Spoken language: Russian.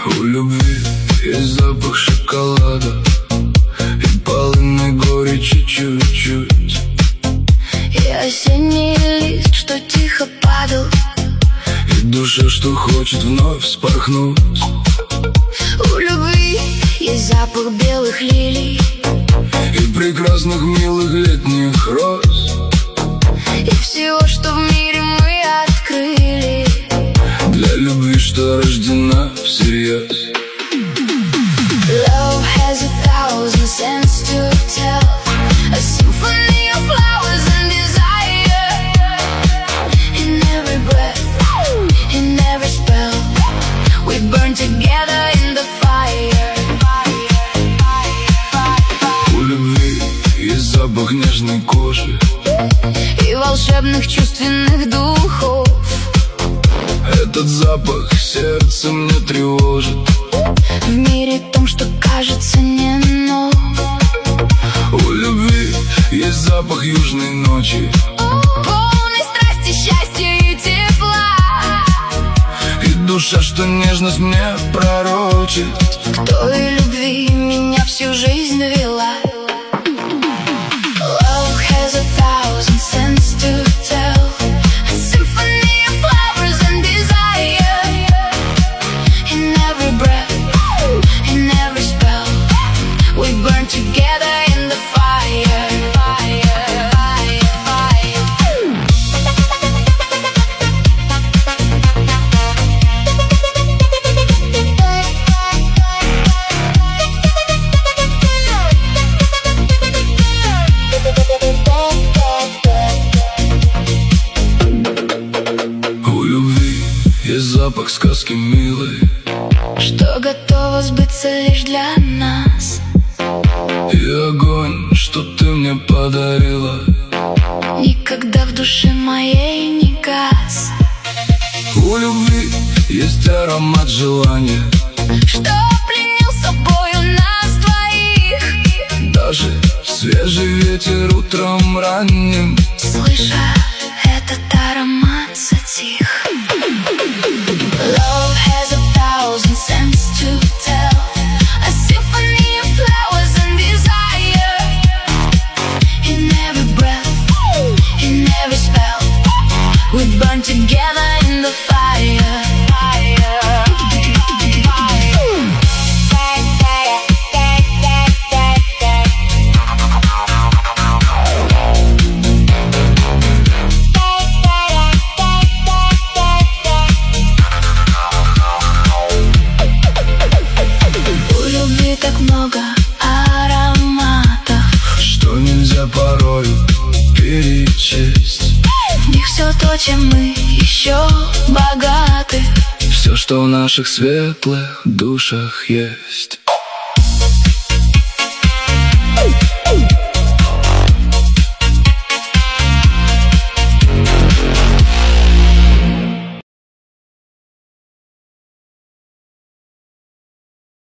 У любви есть запах шоколада и полынной горечи чуть-чуть. И осенний лист, что тихо падал, и душа, что хочет вновь вспорхнуть. У любви есть запах белых лилий и прекрасных милых летних роз. И всего, что в мире мы открыли для любви, что рождена всерьез. Love has 1,000 scents to tell, a symphony of flowers and desire. In every breath, in every spell, we burn together in the fire. У любви есть запах нежной кожи и волшебных чувственных духов. Этот запах сердце мне тревожит. В мире том, что кажется не но. У любви есть запах южной ночи, полной страсти, счастья и тепла. и душа, что нежность мне пророчит. К той любви меня всю жизнь вела. Love has 1,000 scents to tell, a symphony of flowers and desire. In every breath, in every spell, we burn together in the fire. Есть запах сказки милой, что готова сбыться лишь для нас. И огонь, что ты мне подарила, никогда в душе моей не гас. У любви есть аромат желания, что пленил собою нас двоих. Даже свежий ветер утром ранним, слыша этот аромат, затих. Love has 1,000 scents to tell, a symphony of flowers and desire. In every breath, in every spell, we burn together in the fire. Так много ароматов, что нельзя порой перечесть. В них все то, чем мы еще богаты, все, что в наших светлых душах есть.